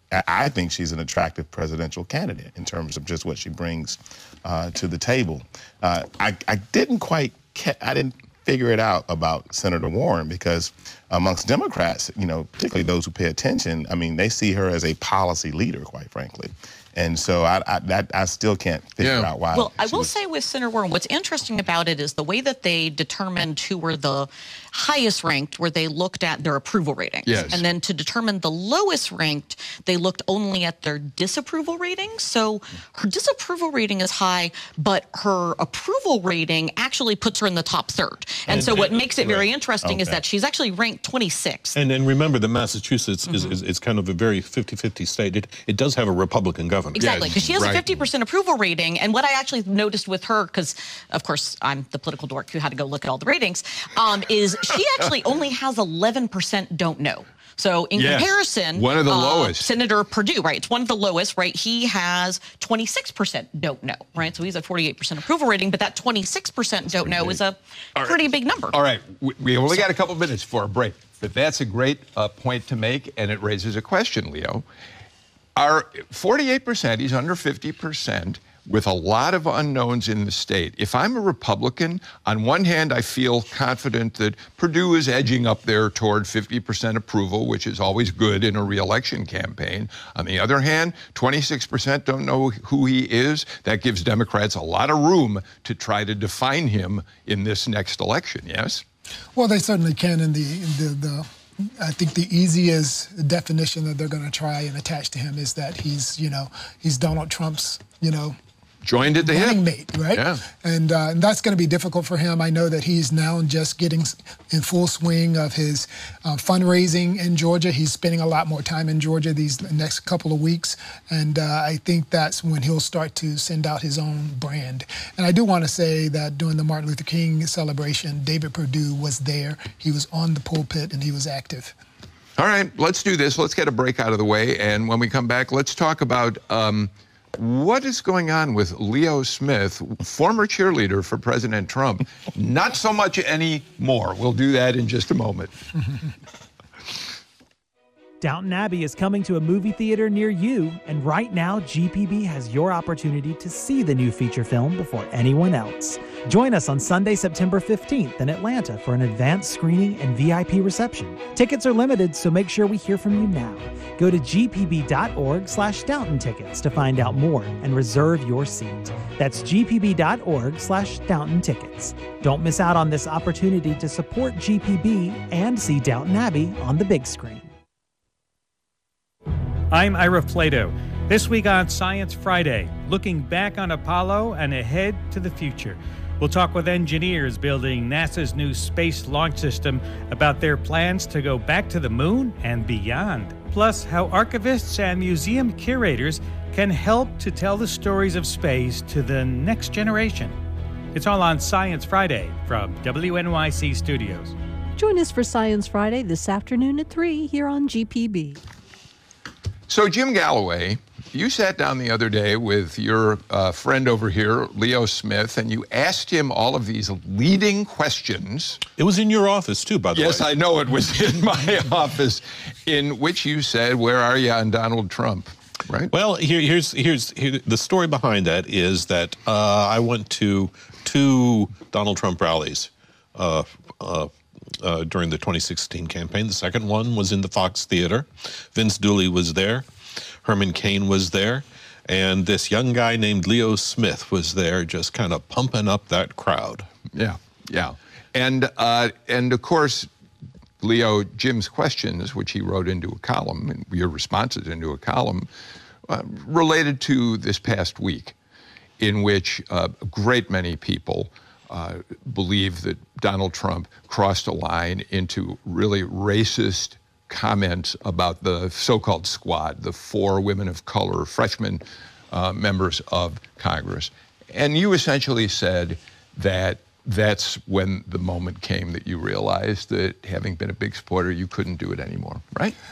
I think she's an attractive presidential candidate in terms of just what she brings uh, to the table. Uh, I, I didn't quite, I didn't figure it out about Senator Warren, because amongst Democrats, you know, particularly those who pay attention, I mean, they see her as a policy leader, quite frankly. And so I, I, that, I still can't figure yeah. out why. Well, I will was... say with Senator Warren, what's interesting about it is the way that they determined who were the highest ranked, where they looked at their approval ratings. Yes. And then to determine the lowest ranked, they looked only at their disapproval ratings. So her disapproval rating is high, but her approval rating actually puts her in the top third. And, and so what makes it very interesting okay. is that she's actually ranked twenty-sixth. And and remember that Massachusetts mm-hmm. is, is, is kind of a very fifty fifty state. It, it does have a Republican governor. Exactly, because yes, she has right. a fifty percent approval rating. And what I actually noticed with her, because, of course, I'm the political dork who had to go look at all the ratings, um, is she actually only has eleven percent don't know. So in yes. comparison, one of the uh, lowest. Senator Perdue, right? It's one of the lowest, right? He has twenty-six percent don't know, right? So he's at forty-eight percent approval rating, but that twenty-six percent don't know is a all pretty right. big number. All right, we, we only got a couple minutes for a break, but that's a great uh, point to make, and it raises a question, Leo. Our forty-eight percent, he's under fifty percent, with a lot of unknowns in the state. If I'm a Republican, on one hand, I feel confident that Perdue is edging up there toward fifty percent approval, which is always good in a reelection campaign. On the other hand, twenty-six percent don't know who he is. That gives Democrats a lot of room to try to define him in this next election, yes? Well, they certainly can in the, the, the I think the easiest definition that they're going to try and attach to him is that he's, you know, he's Donald Trump's, you know, joined at the hip. running mate, right? Yeah. And, uh, and that's going to be difficult for him. I know that he's now just getting in full swing of his uh, fundraising in Georgia. He's spending a lot more time in Georgia these next couple of weeks. And uh, I think that's when he'll start to send out his own brand. And I do want to say that during the Martin Luther King celebration, David Perdue was there. He was on the pulpit and he was active. All right, let's do this. Let's get a break out of the way. And when we come back, let's talk about um, what is going on with Leo Smith, former cheerleader for President Trump. Not so much anymore. We'll do that in just a moment. Downton Abbey is coming to a movie theater near you, and right now G P B has your opportunity to see the new feature film before anyone else. Join us on Sunday, September fifteenth in Atlanta for an advanced screening and V I P reception. Tickets are limited, so make sure we hear from you now. Go to gpb.org slash Downton tickets to find out more and reserve your seat. That's gpb.org slash Downton tickets. Don't miss out on this opportunity to support G P B and see Downton Abbey on the big screen. I'm Ira Flato. This week on Science Friday, looking back on Apollo and ahead to the future. We'll talk with engineers building NASA's new Space Launch System about their plans to go back to the moon and beyond. Plus, how archivists and museum curators can help to tell the stories of space to the next generation. It's all on Science Friday from W N Y C Studios. Join us for Science Friday this afternoon at three here on G P B. So, Jim Galloway, you sat down the other day with your uh, friend over here, Leo Smith, and you asked him all of these leading questions. It was in your office, too, by the yes, way. Yes, I know it was in my office, in which you said, where are you on Donald Trump? Right? Well, here, here's here's here, the story behind that is that uh, I went to two Donald Trump rallies uh, uh, Uh, during the twenty sixteen campaign. The second one was in the Fox Theater. Vince Dooley was there. Herman Cain was there. And this young guy named Leo Smith was there just kind of pumping up that crowd. Yeah, yeah. And, uh, and of course, Leo, Jim's questions, which he wrote into a column, and your responses into a column, uh, related to this past week, in which uh, a great many people Uh, believe that Donald Trump crossed a line into really racist comments about the so-called squad, the four women of color, freshman uh, members of Congress. And you essentially said that that's when the moment came that you realized that, having been a big supporter, you couldn't do it anymore, right?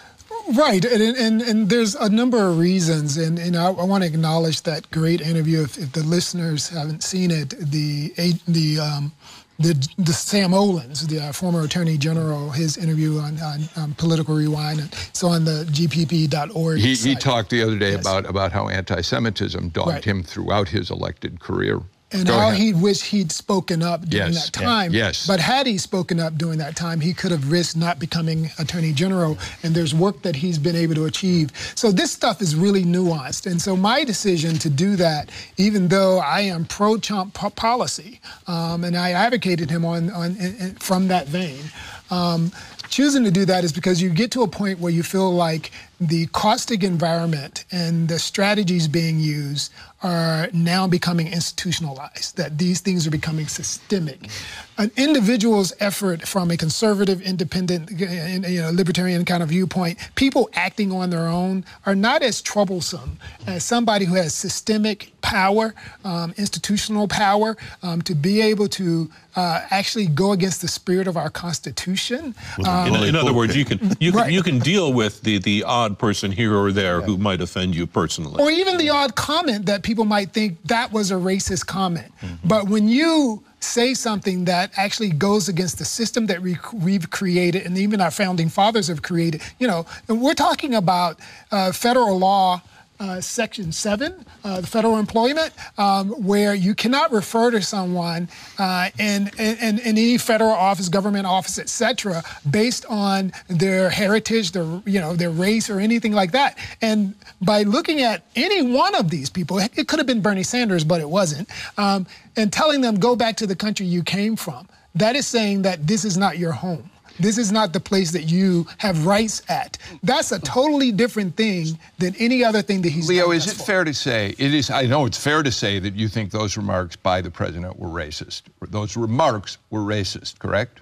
Right, and, and and there's a number of reasons, and, and I, I want to acknowledge that great interview. If, if the listeners haven't seen it, the the um, the, the Sam Olens, the uh, former Attorney General, his interview on, on, on Political Rewind, it's on the G P P dot org. He, site. he talked the other day Yes. about about how anti-Semitism dogged Right. him throughout his elected career. And Go how ahead. he wished he'd spoken up during Yes, that time. yeah, yes. But had he spoken up during that time, he could have risked not becoming Attorney General. And there's work that he's been able to achieve. So this stuff is really nuanced. And so my decision to do that, even though I am pro-Trump po- policy, um, and I advocated him on, on in, in, from that vein, um, choosing to do that is because you get to a point where you feel like the caustic environment and the strategies being used are now becoming institutionalized, that these things are becoming systemic. An individual's effort from a conservative, independent, you know, libertarian kind of viewpoint, people acting on their own are not as troublesome as somebody who has systemic power, um, institutional power, um, to be able to uh, actually go against the spirit of our Constitution. Um, In, in other words, you can you can Right. you can deal with the the odd person here or there who might offend you personally. Or even the odd comment that people might think that was a racist comment. But when you say something that actually goes against the system that we, we've created and even our founding fathers have created, you know, and we're talking about uh, federal law, uh, Section seven, uh, the federal employment, um, where you cannot refer to someone uh, in, in, in any federal office, government office, et cetera, based on their heritage, their, you know, their race or anything like that. And by looking at any one of these people, it could have been Bernie Sanders, but it wasn't, um, and telling them, go back to the country you came from, that is saying that this is not your home. This is not the place that you have rights at. That's a totally different thing than any other thing that he's Leo, done is thus it far. fair to say, it is, I know it's fair to say that you think those remarks by the president were racist. Those remarks were racist, correct?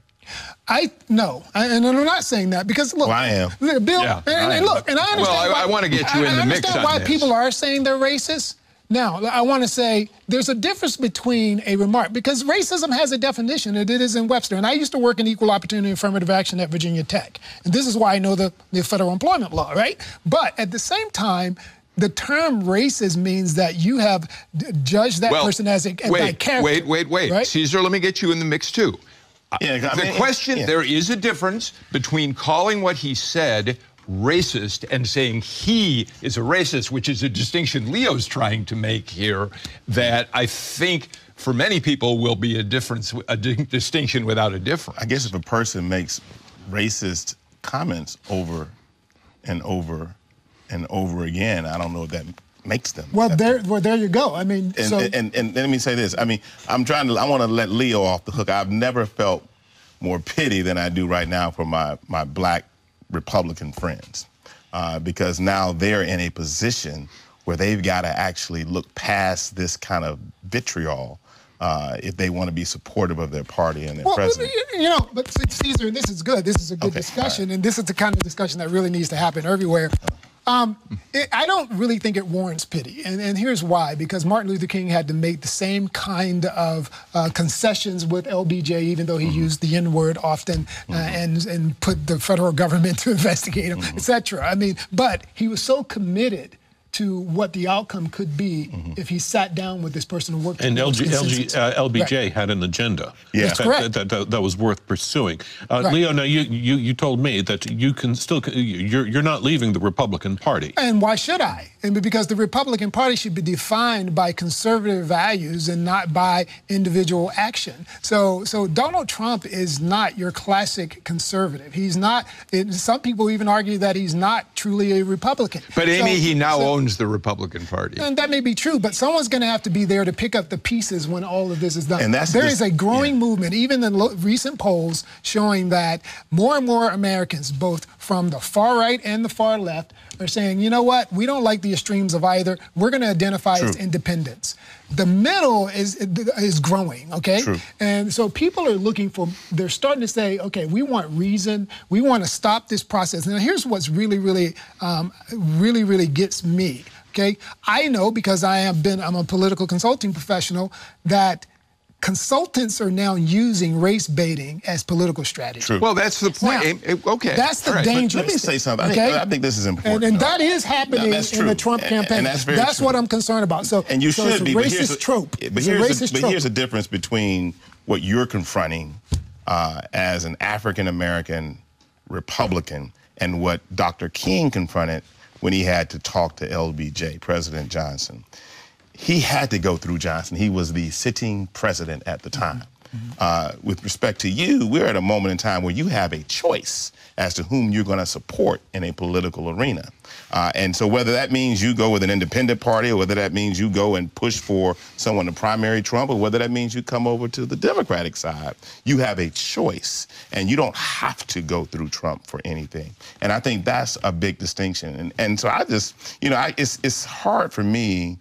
I no, I, and I'm not saying that because look, Well, I am. look, Bill, Yeah, and, I and am. look, and I understand. Well, I- why, I wanna get you in I, the I mix understand on why this. people are saying they're racist. Now, I want to say there's a difference between a remark, because racism has a definition, and it is in Webster. And I used to work in equal opportunity affirmative action at Virginia Tech. And this is why I know the, the federal employment law, right? But at the same time, the term racist means that you have d- judged that Well, person as a as wait, by character. wait, wait, wait. Right? Caesar, let me get you in the mix too. Yeah, I the mean, question, yeah. there is a difference between calling what he said racist and saying he is a racist, which is a distinction Leo's trying to make here that I think for many people will be a difference, a di- distinction without a difference. I guess if a person makes racist comments over and over and over again, I don't know what that makes them. Well, That- there, well, there you go. I mean, And, so and, and, and let me say this. I mean, I'm trying to, I want to let Leo off the hook. I've never felt more pity than I do right now for my, my black Republican friends, uh, because now they're in a position where they've got to actually look past this kind of vitriol uh, if they want to be supportive of their party and their well, president. you know, but Caesar, this is good. This is a good Okay, discussion, and this is the kind of discussion that really needs to happen everywhere. Um, it, I don't really think it warrants pity, and, and here's why. Because Martin Luther King had to make the same kind of uh, concessions with L B J, even though he Mm-hmm. used the N-word often uh, and and put the federal government to investigate him, Mm-hmm. et cetera. I mean, but he was so committed to what the outcome could be Mm-hmm. if he sat down with this person and worked. And towards L G, L G, consensus. uh, L B J Right. had an agenda. Yeah. That's that, correct. That, that, that was worth pursuing. Uh, Right. Leo, now you, you you told me that you can still you're you're not leaving the Republican Party. And why should I? And because the Republican Party should be defined by conservative values and not by individual action. So, so Donald Trump is not your classic conservative. He's not. It, some people even argue that he's not truly a Republican. But Amy, So- he now so- owns the Republican Party. And that may be true, but someone's going to have to be there to pick up the pieces when all of this is done. And that's there the- is a growing yeah. movement, even in lo- recent polls, showing that more and more Americans, both from the far right and the far left, are saying, you know what, we don't like the extremes of either. We're going to identify as True. independents. The middle is is growing, okay? True. And so people are looking for, they're starting to say, okay, we want reason. We want to stop this process. Now, here's what's really, really, um, really, really gets me. Okay, I know because I have been, I'm a political consulting professional, that consultants are now using race baiting as political strategy. True. Well, that's the point. Now, okay. That's the right. danger. Let me say something. Okay? I, think, I think this is important. And, and that is happening no, that's in the Trump campaign. And that's very that's true. what I'm concerned about. So, and you so should it's a be. racist but here's a, trope. But, it's here's, a a, racist but trope. here's a difference between what you're confronting uh, as an African-American Republican and what Doctor King confronted when he had to talk to L B J, President Johnson. He had to go through Johnson. He was the sitting president at the time. Mm-hmm. Uh, with respect to you, we're at a moment in time where you have a choice as to whom you're going to support in a political arena. Uh, and so whether that means you go with an independent party or whether that means you go and push for someone to primary Trump or whether that means you come over to the Democratic side, you have a choice and you don't have to go through Trump for anything. And I think that's a big distinction. And, and so I just, you know, I, it's, it's hard for me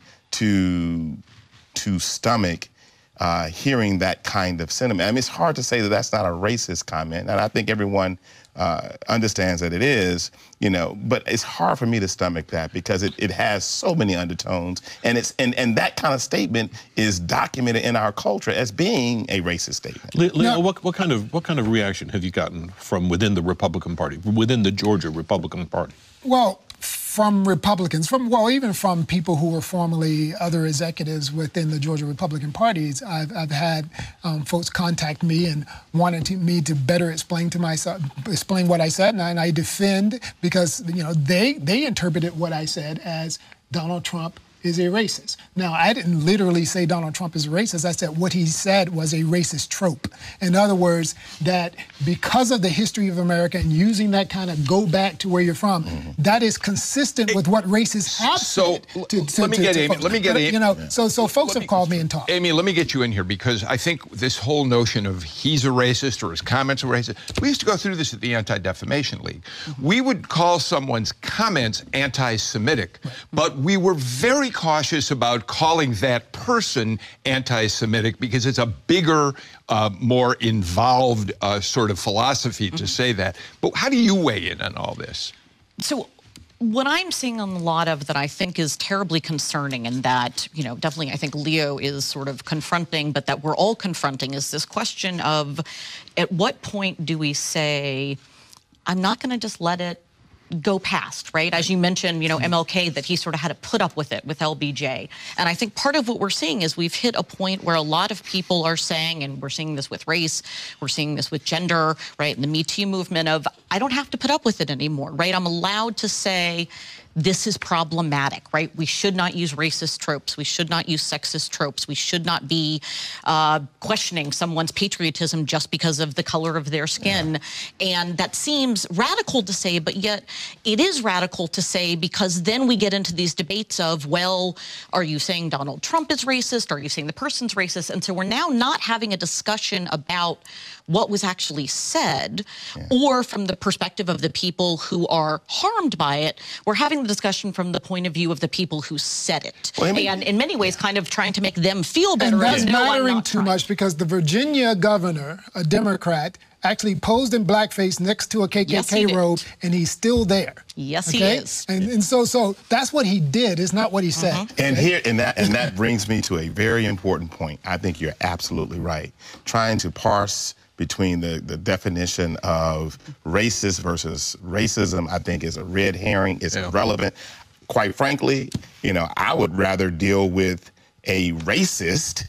to, to stomach Uh, hearing that kind of sentiment. I mean, it's hard to say that that's not a racist comment, and I think everyone uh, understands that it is, you know, but it's hard for me to stomach that because it, it has so many undertones, and it's and, and that kind of statement is documented in our culture as being a racist statement. Le- Leo, now, what, what kind of what kind of reaction have you gotten from within the Republican Party, within the Georgia Republican Party? Well, from Republicans, from well, even from people who were formerly other executives within the Georgia Republican parties, I've, I've had um, folks contact me and wanted to, me to better explain to myself, explain what I said, and I, and I defend because you know they they interpreted what I said as Donald Trump is a racist. Now, I didn't literally say Donald Trump is a racist. I said what he said was a racist trope. In other words, that because of the history of America and using that kind of go back to where you're from, mm-hmm. that is consistent with what racists have so, said. To, to, let me to, get to Amy. folks. Let me get Amy. You know, yeah. so so folks let have me, called me and talked. Amy, let me get you in here because I think this whole notion of he's a racist or his comments are racist. We used to go through this at the Anti-Defamation League. Mm-hmm. We would call someone's comments anti-Semitic, right. but we were very cautious about calling that person anti-Semitic because it's a bigger, uh, more involved uh, sort of philosophy to mm-hmm. say that. But how do you weigh in on all this? So what I'm seeing a lot of that I think is terribly concerning and that, you know, definitely I think Leo is sort of confronting, but that we're all confronting is this question of at what point do we say, I'm not going to just let it go past, right? As you mentioned, you know, M L K, that he sort of had to put up with it with L B J. And I think part of what we're seeing is we've hit a point where a lot of people are saying, and we're seeing this with race, we're seeing this with gender, right? And the Me Too movement of, I don't have to put up with it anymore, right? I'm allowed to say, this is problematic, right? We should not use racist tropes. We should not use sexist tropes. We should not be uh, questioning someone's patriotism just because of the color of their skin. Yeah. And that seems radical to say, but yet it is radical to say because then we get into these debates of, well, are you saying Donald Trump is racist? Are you saying the person's racist? And so we're now not having a discussion about what was actually said, yeah. or from the perspective of the people who are harmed by it, we're having the discussion from the point of view of the people who said it. Well, I mean, and in many ways kind of trying to make them feel better. And that's no, mattering too trying. much because the Virginia governor, a Democrat, actually posed in blackface next to a K K K yes, robe, and he's still there. Yes, okay? he is. And, and so, so that's what he did. It's not what he said. Mm-hmm. And here, and that, and that brings me to a very important point. I think you're absolutely right. Trying to parse between the, the definition of racist versus racism, I think is a red herring. It's yeah. irrelevant. Quite frankly, you know, I would rather deal with a racist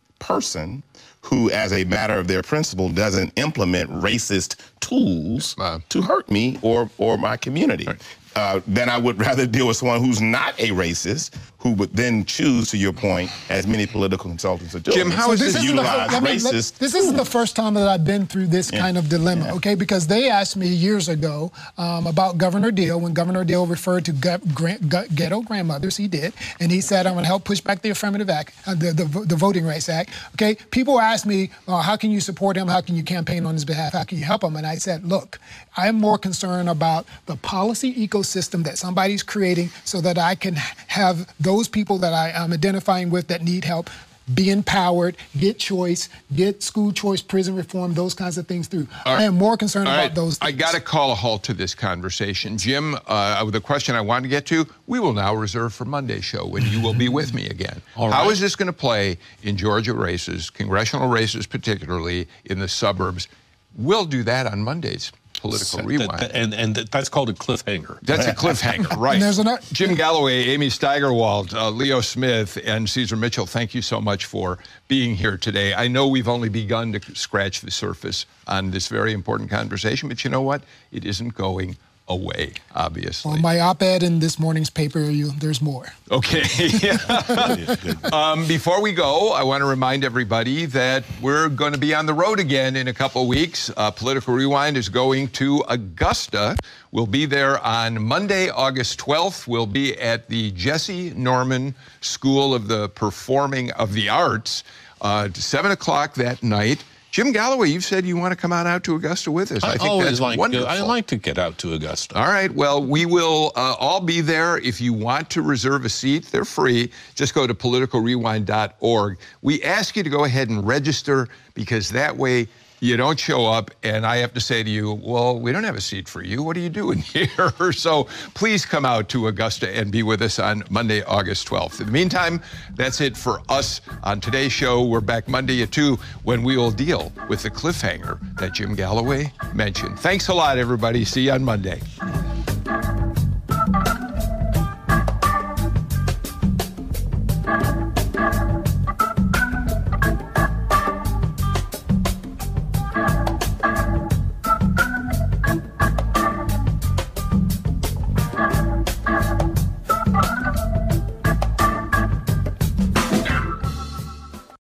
person who, as a matter of their principle, doesn't implement racist tools uh, to hurt me or, or my community. Right. Uh, then I would rather deal with someone who's not a racist, who would then choose, to your point, as many political consultants are doing, Jim, how is this this utilize the, I mean, racist? This isn't the first time that I've been through this yeah. kind of dilemma, yeah. okay? Because they asked me years ago um, about Governor Deal, when Governor Deal referred to gu- gra- gu- ghetto grandmothers, he did, and he said, I'm going to help push back the Affirmative Act, uh, the, the, the Voting Rights Act, okay? People asked me, uh, how can you support him? How can you campaign on his behalf? How can you help him? And I said, look, I'm more concerned about the policy ecosystem that somebody's creating so that I can have those people that I am identifying with that need help be empowered, get choice, get school choice, prison reform, those kinds of things through. All I right. am more concerned All about right. those things. I got to call a halt to this conversation. Jim, uh, the question I wanted to get to, we will now reserve for Monday's show when you will be with me again. All How right. is this going to play in Georgia races, congressional races particularly, in the suburbs? We'll do that on Monday's Political That- Rewind. that- and and that's called a cliffhanger. That's a cliffhanger, right. And there's another- Jim Galloway, Amy Steigerwald, uh, Leo Smith, and Cesar Mitchell, thank you so much for being here today. I know we've only begun to scratch the surface on this very important conversation, but you know what? It isn't going away, obviously. Well, my op-ed in this morning's paper, you, there's more. Okay. um, before we go, I want to remind everybody that we're going to be on the road again in a couple weeks. Uh, Political Rewind is going to Augusta. We'll be there on Monday, August twelfth. We'll be at the Jesse Norman School of the Performing of the Arts, uh, seven o'clock that night. Jim Galloway, you've said you want to come on out to Augusta with us. I, I, think always that's like wonderful. I like to get out to Augusta. All right. Well, we will uh, all be there. If you want to reserve a seat, they're free. Just go to political rewind dot org. We ask you to go ahead and register because that way you don't show up and I have to say to you, well, we don't have a seat for you. What are you doing here? So please come out to Augusta and be with us on Monday, August twelfth. In the meantime, that's it for us on today's show. We're back Monday at two when we will deal with the cliffhanger that Jim Galloway mentioned. Thanks a lot, everybody. See you on Monday.